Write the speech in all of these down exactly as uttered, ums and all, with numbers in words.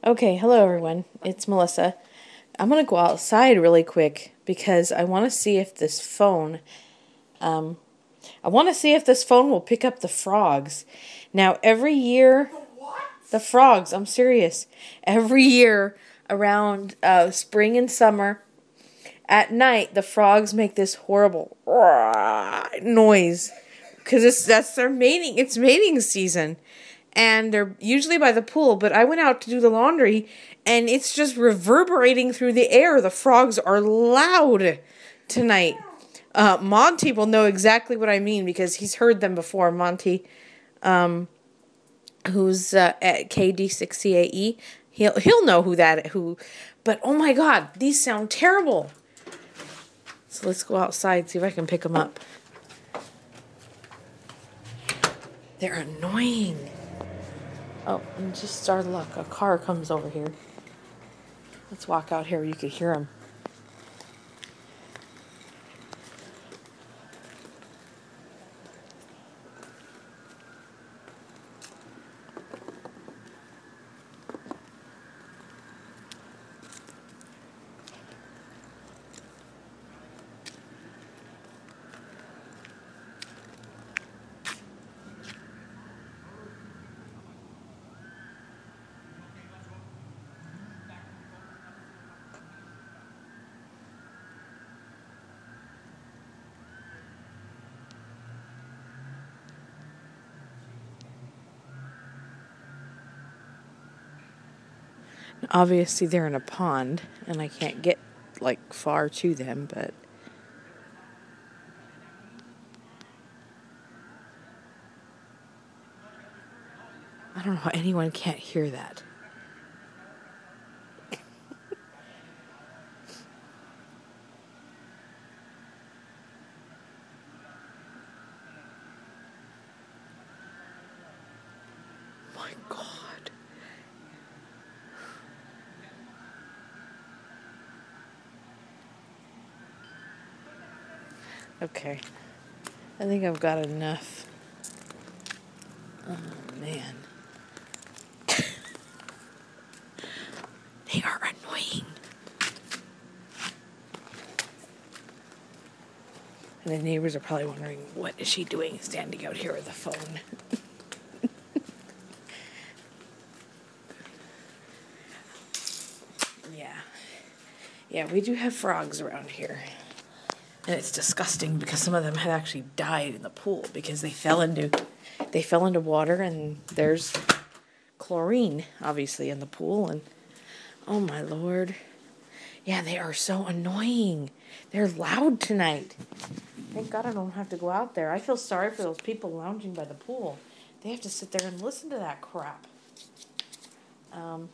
Okay, hello everyone. It's Melissa. I'm going to go outside really quick because I want to see if this phone, um, I want to see if this phone will pick up the frogs. Now, every year, the frogs, I'm serious. Every year around uh, spring and summer, at night, the frogs make this horrible noise because it's that's their mating. It's mating season. And they're usually by the pool, but I went out to do the laundry, and it's just reverberating through the air. The frogs are loud tonight. Uh, Monty will know exactly what I mean because he's heard them before. Monty, um, who's uh, at K D six C A E, he'll he'll know who that who. But oh my God, these sound terrible. So let's go outside, see if I can pick them up. They're annoying. Oh, and just our luck, a car comes over here. Let's walk out here where you could hear him. Obviously, they're in a pond, and I can't get, like, far to them, but... I don't know how anyone can't hear that. My God. Okay. I think I've got enough. Oh, man. They are annoying. And the neighbors are probably wondering, what is she doing standing out here with the phone? Yeah. Yeah, we do have frogs around here. And it's disgusting because some of them have actually died in the pool because they fell into they fell into water, and there's chlorine obviously in the pool, and oh my Lord. Yeah, they are so annoying. They're loud tonight. Thank God I don't have to go out there. I feel sorry for those people lounging by the pool. They have to sit there and listen to that crap. Um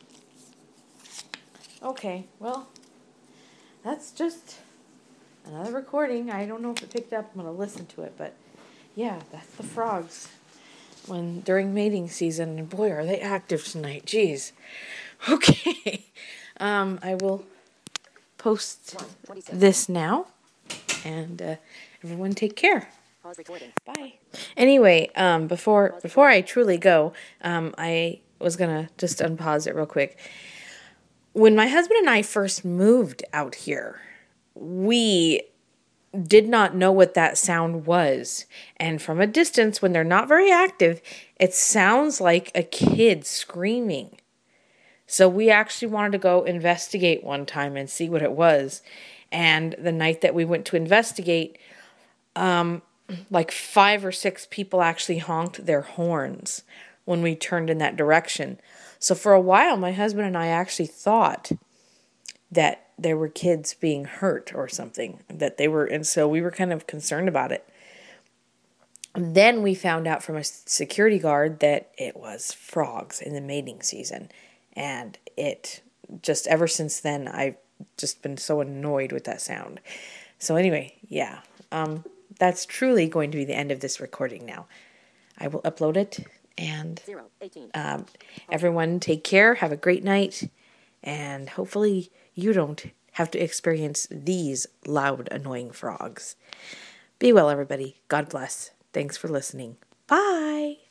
Okay, well, that's just another recording. I don't know if it picked up. I'm going to listen to it. But, yeah, that's the frogs when during mating season. And, boy, are they active tonight. Jeez. Okay. Um, I will post this now. And uh, everyone take care. Bye. Anyway, um, before before I truly go, um, I was going to just unpause it real quick. When my husband and I first moved out here, we did not know what that sound was. And from a distance, when they're not very active, it sounds like a kid screaming. So we actually wanted to go investigate one time and see what it was. And the night that we went to investigate, um, like five or six people actually honked their horns when we turned in that direction. So for a while, my husband and I actually thought that there were kids being hurt or something, that they were, and so we were kind of concerned about it. And then we found out from a security guard that it was frogs in the mating season. And it just, ever since then, I've just been so annoyed with that sound. So anyway, yeah, um, that's truly going to be the end of this recording now. I will upload it, and um, everyone take care, have a great night, and hopefully you don't have to experience these loud, annoying frogs. Be well, everybody. God bless. Thanks for listening. Bye.